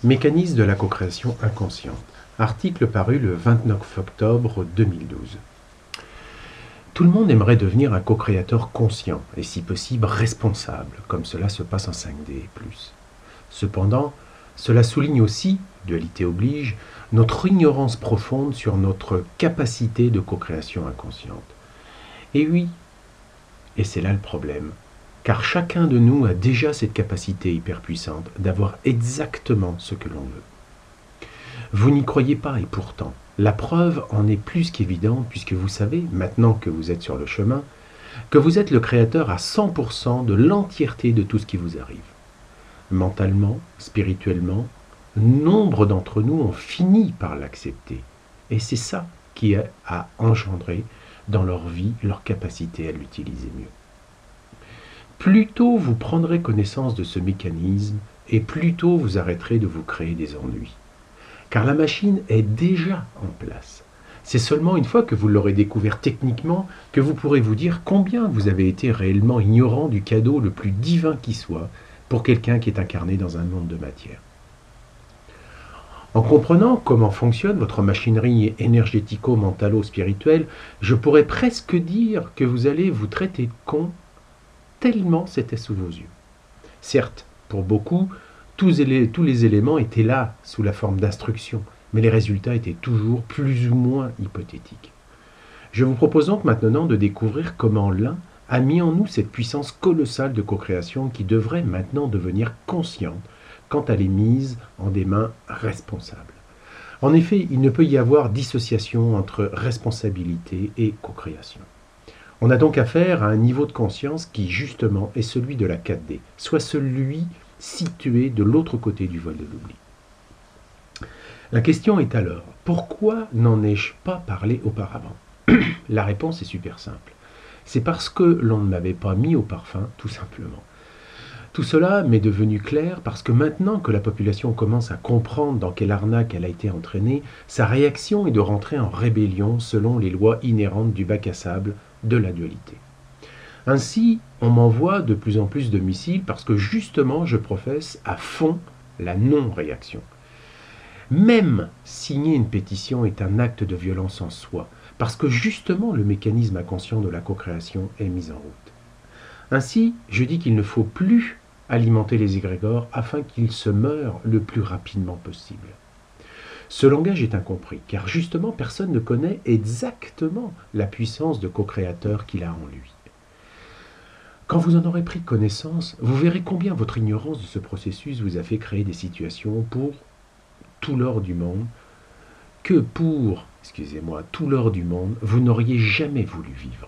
Mécanisme de la co-création inconsciente. Article paru le 29 octobre 2012. Tout le monde aimerait devenir un co-créateur conscient et si possible responsable, comme cela se passe en 5D et plus. Cependant, cela souligne aussi, dualité oblige, notre ignorance profonde sur notre capacité de co-création inconsciente. Et oui, et c'est là le problème, car chacun de nous a déjà cette capacité hyper puissante d'avoir exactement ce que l'on veut. Vous n'y croyez pas et pourtant, la preuve en est plus qu'évidente puisque vous savez, maintenant que vous êtes sur le chemin, que vous êtes le créateur à 100% de l'entièreté de tout ce qui vous arrive. Mentalement, spirituellement, nombre d'entre nous ont fini par l'accepter. Et c'est ça qui a engendré dans leur vie leur capacité à l'utiliser mieux. Plus tôt vous prendrez connaissance de ce mécanisme et plus tôt vous arrêterez de vous créer des ennuis. Car la machine est déjà en place. C'est seulement une fois que vous l'aurez découvert techniquement que vous pourrez vous dire combien vous avez été réellement ignorant du cadeau le plus divin qui soit pour quelqu'un qui est incarné dans un monde de matière. En comprenant comment fonctionne votre machinerie énergético-mentalo-spirituelle, je pourrais presque dire que vous allez vous traiter de con tellement c'était sous vos yeux. Certes, pour beaucoup, tous les éléments étaient là sous la forme d'instructions, mais les résultats étaient toujours plus ou moins hypothétiques. Je vous propose donc maintenant de découvrir comment l'un a mis en nous cette puissance colossale de co-création qui devrait maintenant devenir consciente quand elle est mise en des mains responsables. En effet, il ne peut y avoir dissociation entre responsabilité et co-création. On a donc affaire à un niveau de conscience qui, justement, est celui de la 4D, soit celui situé de l'autre côté du voile de l'oubli. La question est alors, pourquoi n'en ai-je pas parlé auparavant? La réponse est super simple. C'est parce que l'on ne m'avait pas mis au parfum, tout simplement. Tout cela m'est devenu clair parce que maintenant que la population commence à comprendre dans quelle arnaque elle a été entraînée, sa réaction est de rentrer en rébellion selon les lois inhérentes du bac à sable de la dualité. Ainsi, on m'envoie de plus en plus de missiles parce que justement je professe à fond la non-réaction. Même signer une pétition est un acte de violence en soi, parce que justement le mécanisme inconscient de la co-création est mis en route. Ainsi, je dis qu'il ne faut plus alimenter les égrégores afin qu'ils se meurent le plus rapidement possible. Ce langage est incompris, car justement personne ne connaît exactement la puissance de co-créateur qu'il a en lui. Quand vous en aurez pris connaissance, vous verrez combien votre ignorance de ce processus vous a fait créer des situations pour tout l'or du monde, que pour, tout l'or du monde, vous n'auriez jamais voulu vivre.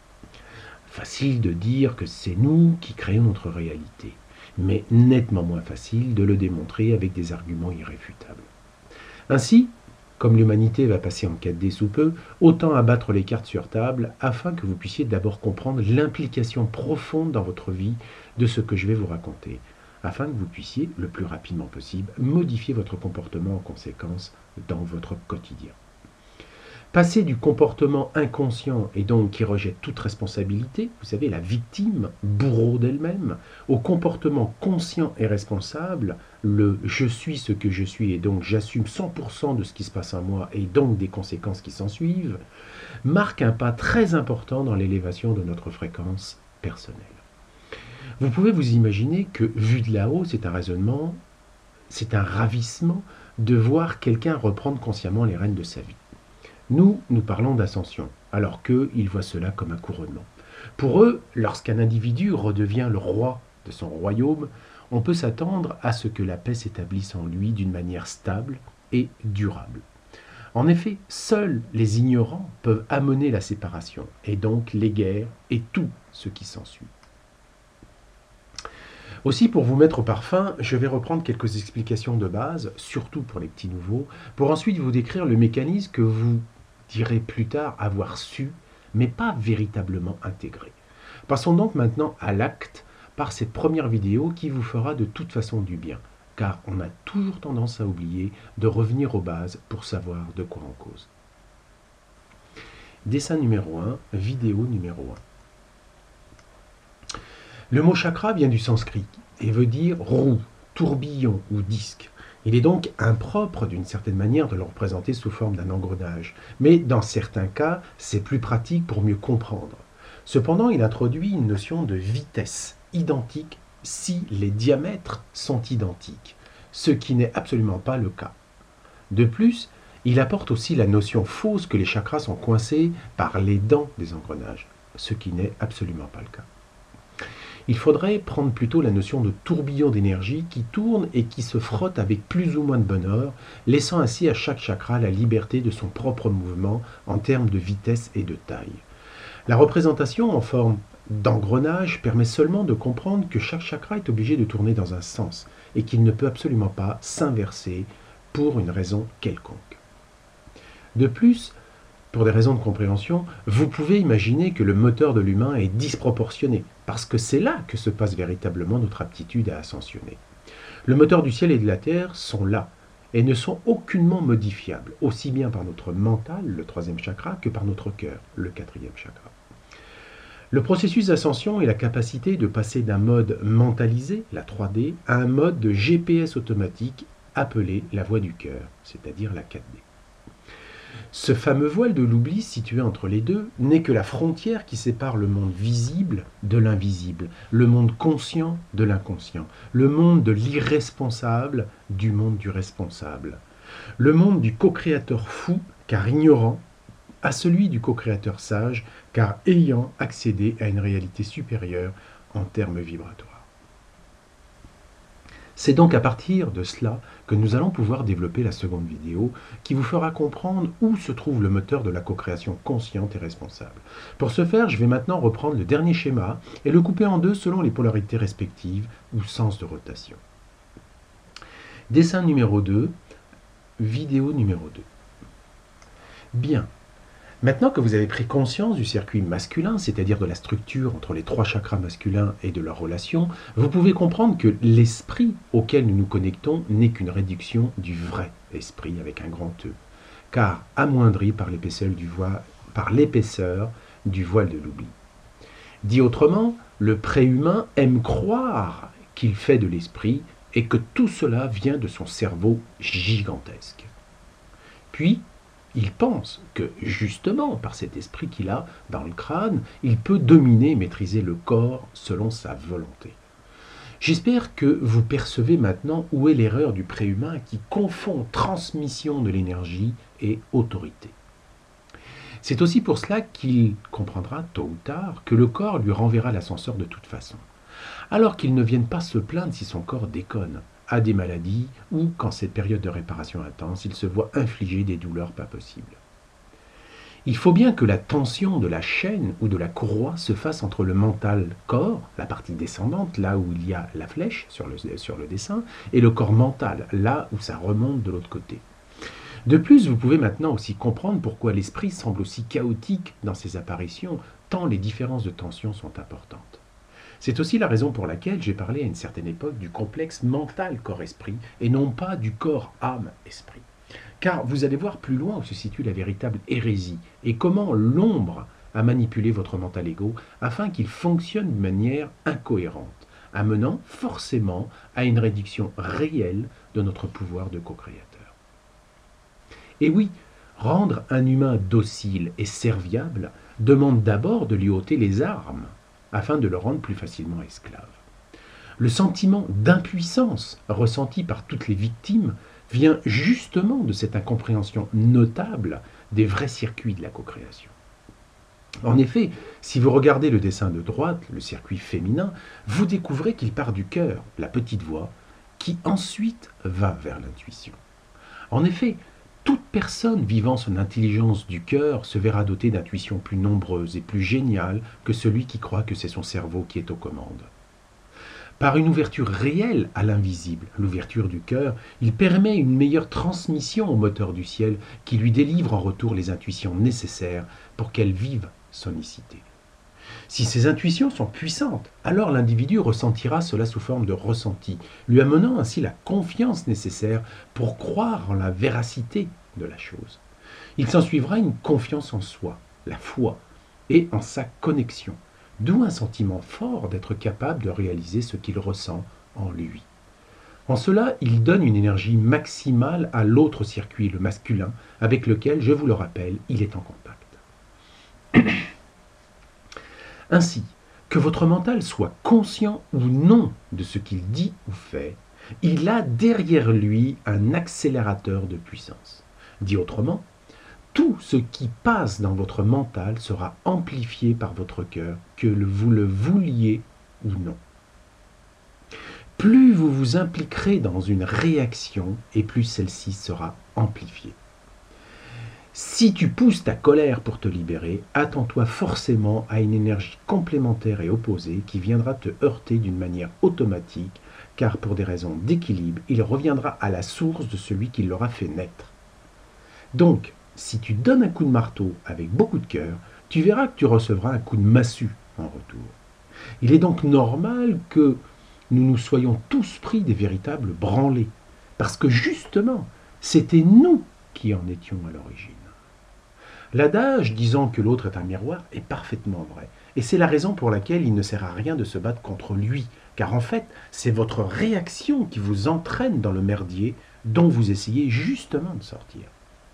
Facile de dire que c'est nous qui créons notre réalité, mais nettement moins facile de le démontrer avec des arguments irréfutables. Ainsi, comme l'humanité va passer en 4D sous peu, autant abattre les cartes sur table afin que vous puissiez d'abord comprendre l'implication profonde dans votre vie de ce que je vais vous raconter, afin que vous puissiez, le plus rapidement possible, modifier votre comportement en conséquence dans votre quotidien. Passer du comportement inconscient et donc qui rejette toute responsabilité, vous savez, la victime, bourreau d'elle-même, au comportement conscient et responsable, le « je suis ce que je suis et donc j'assume 100% de ce qui se passe en moi et donc des conséquences qui s'ensuivent », marque un pas très important dans l'élévation de notre fréquence personnelle. Vous pouvez vous imaginer que, vu de là-haut, c'est un raisonnement, c'est un ravissement de voir quelqu'un reprendre consciemment les rênes de sa vie. Nous parlons d'ascension, alors qu'eux, ils voient cela comme un couronnement. Pour eux, lorsqu'un individu redevient le roi de son royaume, on peut s'attendre à ce que la paix s'établisse en lui d'une manière stable et durable. En effet, seuls les ignorants peuvent amener la séparation, et donc les guerres et tout ce qui s'ensuit. Aussi, pour vous mettre au parfum, je vais reprendre quelques explications de base, surtout pour les petits nouveaux, pour ensuite vous décrire le mécanisme que vous direz plus tard avoir su, mais pas véritablement intégré. Passons donc maintenant à l'acte par cette première vidéo qui vous fera de toute façon du bien, car on a toujours tendance à oublier de revenir aux bases pour savoir de quoi on cause. Dessin numéro 1, vidéo numéro 1. Le mot chakra vient du sanskrit et veut dire roue, tourbillon ou disque. Il est donc impropre d'une certaine manière de le représenter sous forme d'un engrenage, mais dans certains cas, c'est plus pratique pour mieux comprendre. Cependant, il introduit une notion de vitesse identique si les diamètres sont identiques, ce qui n'est absolument pas le cas. De plus, il apporte aussi la notion fausse que les chakras sont coincés par les dents des engrenages, ce qui n'est absolument pas le cas. Il faudrait prendre plutôt la notion de tourbillon d'énergie qui tourne et qui se frotte avec plus ou moins de bonheur, laissant ainsi à chaque chakra la liberté de son propre mouvement en termes de vitesse et de taille. La représentation en forme d'engrenage permet seulement de comprendre que chaque chakra est obligé de tourner dans un sens et qu'il ne peut absolument pas s'inverser pour une raison quelconque. De plus, pour des raisons de compréhension, vous pouvez imaginer que le moteur de l'humain est disproportionné, parce que c'est là que se passe véritablement notre aptitude à ascensionner. Le moteur du ciel et de la terre sont là, et ne sont aucunement modifiables, aussi bien par notre mental, le troisième chakra, que par notre cœur, le quatrième chakra. Le processus d'ascension est la capacité de passer d'un mode mentalisé, la 3D, à un mode de GPS automatique appelé la voie du cœur, c'est-à-dire la 4D. Ce fameux voile de l'oubli situé entre les deux n'est que la frontière qui sépare le monde visible de l'invisible, le monde conscient de l'inconscient, le monde de l'irresponsable du monde du responsable, le monde du co-créateur fou car ignorant à celui du co-créateur sage car ayant accédé à une réalité supérieure en termes vibratoires. C'est donc à partir de cela que nous allons pouvoir développer la seconde vidéo qui vous fera comprendre où se trouve le moteur de la co-création consciente et responsable. Pour ce faire, je vais maintenant reprendre le dernier schéma et le couper en deux selon les polarités respectives ou sens de rotation. Dessin numéro 2, vidéo numéro 2. Bien. Maintenant que vous avez pris conscience du circuit masculin, c'est-à-dire de la structure entre les trois chakras masculins et de leur relation, vous pouvez comprendre que l'esprit auquel nous nous connectons n'est qu'une réduction du vrai esprit avec un grand E, car amoindri par l'épaisseur du voile de l'oubli. Dit autrement, le préhumain aime croire qu'il fait de l'esprit et que tout cela vient de son cerveau gigantesque. Puis, il pense que, justement, par cet esprit qu'il a dans le crâne, il peut dominer et maîtriser le corps selon sa volonté. J'espère que vous percevez maintenant où est l'erreur du préhumain qui confond transmission de l'énergie et autorité. C'est aussi pour cela qu'il comprendra, tôt ou tard, que le corps lui renverra l'ascenseur de toute façon. Alors qu'il ne vienne pas se plaindre si son corps déconne, a des maladies ou, quand cette période de réparation intense, il se voit infliger des douleurs pas possibles. Il faut bien que la tension de la chaîne ou de la courroie se fasse entre le mental corps, la partie descendante, là où il y a la flèche sur le dessin, et le corps mental, là où ça remonte de l'autre côté. De plus, vous pouvez maintenant aussi comprendre pourquoi l'esprit semble aussi chaotique dans ses apparitions, tant les différences de tension sont importantes. C'est aussi la raison pour laquelle j'ai parlé à une certaine époque du complexe mental corps-esprit et non pas du corps âme-esprit. Car vous allez voir plus loin où se situe la véritable hérésie et comment l'ombre a manipulé votre mental égo afin qu'il fonctionne de manière incohérente, amenant forcément à une réduction réelle de notre pouvoir de co-créateur. Et oui, rendre un humain docile et serviable demande d'abord de lui ôter les armes afin de le rendre plus facilement esclave. Le sentiment d'impuissance ressenti par toutes les victimes vient justement de cette incompréhension notable des vrais circuits de la co-création. En effet, si vous regardez le dessin de droite, le circuit féminin, vous découvrez qu'il part du cœur, la petite voix, qui ensuite va vers l'intuition. En effet, toute personne vivant son intelligence du cœur se verra dotée d'intuitions plus nombreuses et plus géniales que celui qui croit que c'est son cerveau qui est aux commandes. Par une ouverture réelle à l'invisible, l'ouverture du cœur, il permet une meilleure transmission au moteur du ciel qui lui délivre en retour les intuitions nécessaires pour qu'elle vive son icité. Si ces intuitions sont puissantes, alors l'individu ressentira cela sous forme de ressenti, lui amenant ainsi la confiance nécessaire pour croire en la véracité de la chose. Il s'ensuivra une confiance en soi, la foi, et en sa connexion, d'où un sentiment fort d'être capable de réaliser ce qu'il ressent en lui. En cela, il donne une énergie maximale à l'autre circuit, le masculin, avec lequel, je vous le rappelle, il est en contact. Ainsi, que votre mental soit conscient ou non de ce qu'il dit ou fait, il a derrière lui un accélérateur de puissance. Dit autrement, tout ce qui passe dans votre mental sera amplifié par votre cœur, que vous le vouliez ou non. Plus vous vous impliquerez dans une réaction, et plus celle-ci sera amplifiée. Si tu pousses ta colère pour te libérer, attends-toi forcément à une énergie complémentaire et opposée qui viendra te heurter d'une manière automatique, car pour des raisons d'équilibre, il reviendra à la source de celui qui l'aura fait naître. Donc, si tu donnes un coup de marteau avec beaucoup de cœur, tu verras que tu recevras un coup de massue en retour. Il est donc normal que nous nous soyons tous pris des véritables branlées, parce que justement, c'était nous qui en étions à l'origine. L'adage disant que l'autre est un miroir est parfaitement vrai, et c'est la raison pour laquelle il ne sert à rien de se battre contre lui, car en fait, c'est votre réaction qui vous entraîne dans le merdier dont vous essayez justement de sortir.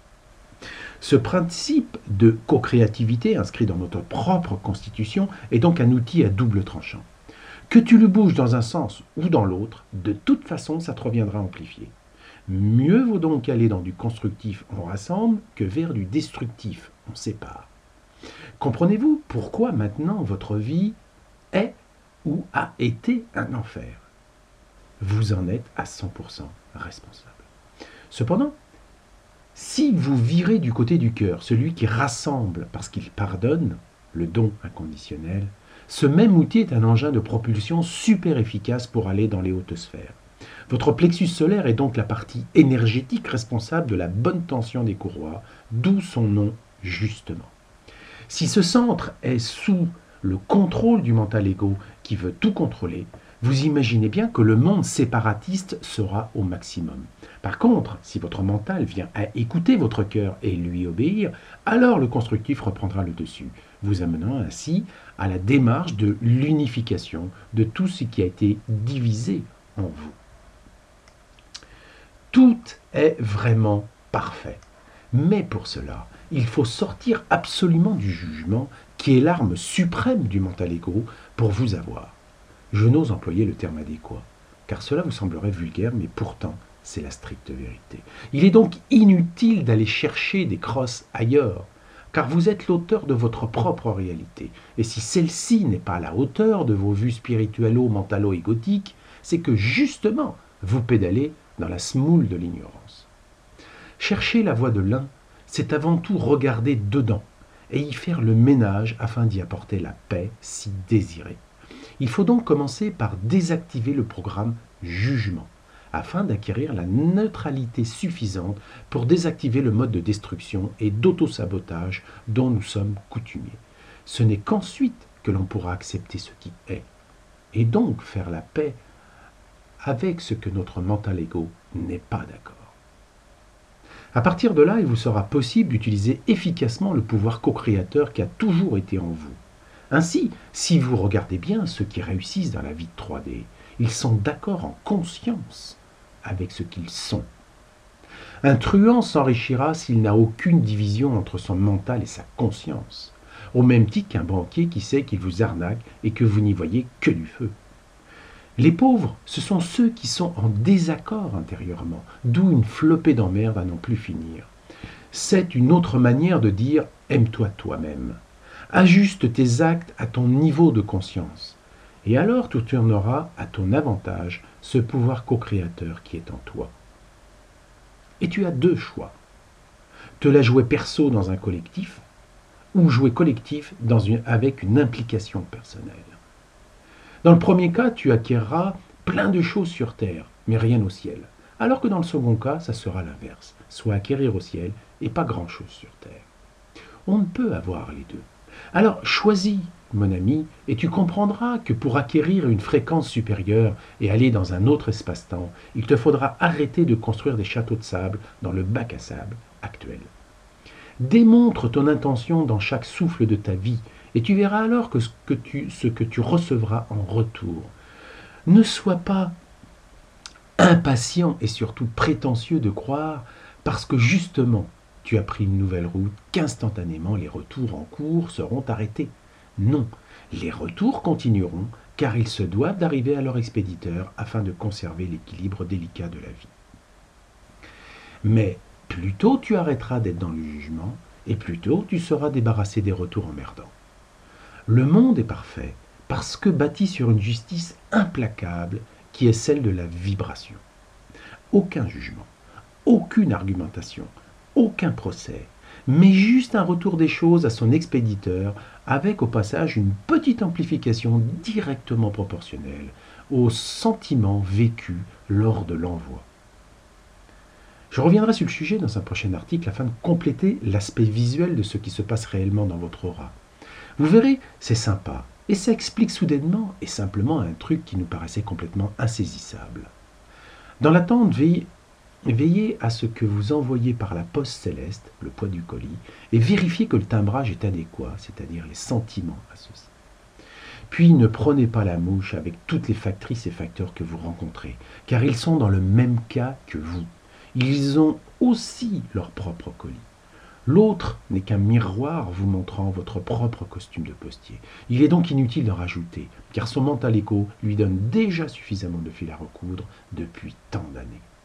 Ce principe de co-créativité inscrit dans notre propre constitution est donc un outil à double tranchant. Que tu le bouges dans un sens ou dans l'autre, de toute façon, ça te reviendra amplifié. Mieux vaut donc aller dans du constructif, on rassemble, que vers du destructif, on sépare. Comprenez-vous pourquoi maintenant votre vie est ou a été un enfer? Vous en êtes à 100% responsable. Cependant, si vous virez du côté du cœur celui qui rassemble parce qu'il pardonne, le don inconditionnel, ce même outil est un engin de propulsion super efficace pour aller dans les hautes sphères. Votre plexus solaire est donc la partie énergétique responsable de la bonne tension des courroies, d'où son nom justement. Si ce centre est sous le contrôle du mental égo qui veut tout contrôler, vous imaginez bien que le monde séparatiste sera au maximum. Par contre, si votre mental vient à écouter votre cœur et lui obéir, alors le constructif reprendra le dessus, vous amenant ainsi à la démarche de l'unification de tout ce qui a été divisé en vous. Tout est vraiment parfait. Mais pour cela, il faut sortir absolument du jugement qui est l'arme suprême du mental égo pour vous avoir. Je n'ose employer le terme adéquat, car cela vous semblerait vulgaire, mais pourtant, c'est la stricte vérité. Il est donc inutile d'aller chercher des crosses ailleurs, car vous êtes l'auteur de votre propre réalité. Et si celle-ci n'est pas à la hauteur de vos vues spirituelo-mentalo-égotiques, c'est que justement, vous pédalez dans la semoule de l'ignorance. Chercher la voie de l'un, c'est avant tout regarder dedans et y faire le ménage afin d'y apporter la paix si désirée. Il faut donc commencer par désactiver le programme jugement, afin d'acquérir la neutralité suffisante pour désactiver le mode de destruction et d'autosabotage dont nous sommes coutumiers. Ce n'est qu'ensuite que l'on pourra accepter ce qui est, et donc faire la paix avec ce que notre mental égo n'est pas d'accord. À partir de là, il vous sera possible d'utiliser efficacement le pouvoir co-créateur qui a toujours été en vous. Ainsi, si vous regardez bien ceux qui réussissent dans la vie de 3D, ils sont d'accord en conscience avec ce qu'ils sont. Un truand s'enrichira s'il n'a aucune division entre son mental et sa conscience, au même titre qu'un banquier qui sait qu'il vous arnaque et que vous n'y voyez que du feu. Les pauvres, ce sont ceux qui sont en désaccord intérieurement, d'où une flopée d'emmerdes à n'en plus finir. C'est une autre manière de dire « aime-toi toi-même ». Ajuste tes actes à ton niveau de conscience, et alors tu tourneras à ton avantage ce pouvoir co-créateur qui est en toi. Et tu as deux choix. Te la jouer perso dans un collectif, ou jouer collectif avec une implication personnelle. Dans le premier cas, tu acquerras plein de choses sur terre, mais rien au ciel. Alors que dans le second cas, ça sera l'inverse, soit acquérir au ciel et pas grand-chose sur terre. On ne peut avoir les deux. Alors choisis, mon ami, et tu comprendras que pour acquérir une fréquence supérieure et aller dans un autre espace-temps, il te faudra arrêter de construire des châteaux de sable dans le bac à sable actuel. Démontre ton intention dans chaque souffle de ta vie, et tu verras alors que ce que tu recevras en retour. Ne sois pas impatient et surtout prétentieux de croire, parce que justement tu as pris une nouvelle route, qu'instantanément les retours en cours seront arrêtés. Non, les retours continueront, car ils se doivent d'arriver à leur expéditeur afin de conserver l'équilibre délicat de la vie. Mais plus tôt tu arrêteras d'être dans le jugement, et plus tôt tu seras débarrassé des retours emmerdants. Le monde est parfait parce que bâti sur une justice implacable qui est celle de la vibration. Aucun jugement, aucune argumentation, aucun procès, mais juste un retour des choses à son expéditeur avec au passage une petite amplification directement proportionnelle au sentiment vécu lors de l'envoi. Je reviendrai sur le sujet dans un prochain article afin de compléter l'aspect visuel de ce qui se passe réellement dans votre aura. Vous verrez, c'est sympa, et ça explique soudainement et simplement un truc qui nous paraissait complètement insaisissable. Dans l'attente, veillez à ce que vous envoyez par la poste céleste, le poids du colis, et vérifiez que le timbrage est adéquat, c'est-à-dire les sentiments associés. Puis ne prenez pas la mouche avec toutes les factrices et facteurs que vous rencontrez, car ils sont dans le même cas que vous. Ils ont aussi leur propre colis. L'autre n'est qu'un miroir vous montrant votre propre costume de postier. Il est donc inutile d'en rajouter, car son mental écho lui donne déjà suffisamment de fil à recoudre depuis tant d'années.